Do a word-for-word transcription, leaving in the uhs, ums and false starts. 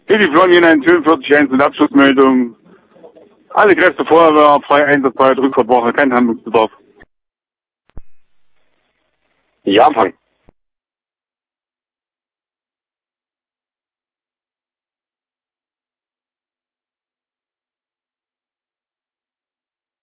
Hier die Flon vierundvierzig eins mit Abschlussmeldung. Alle Kräfte Feuerwehr, frei einsatzbereit, Rückfahrtwoche, kein Handlungsbedarf. Ja, Anfang.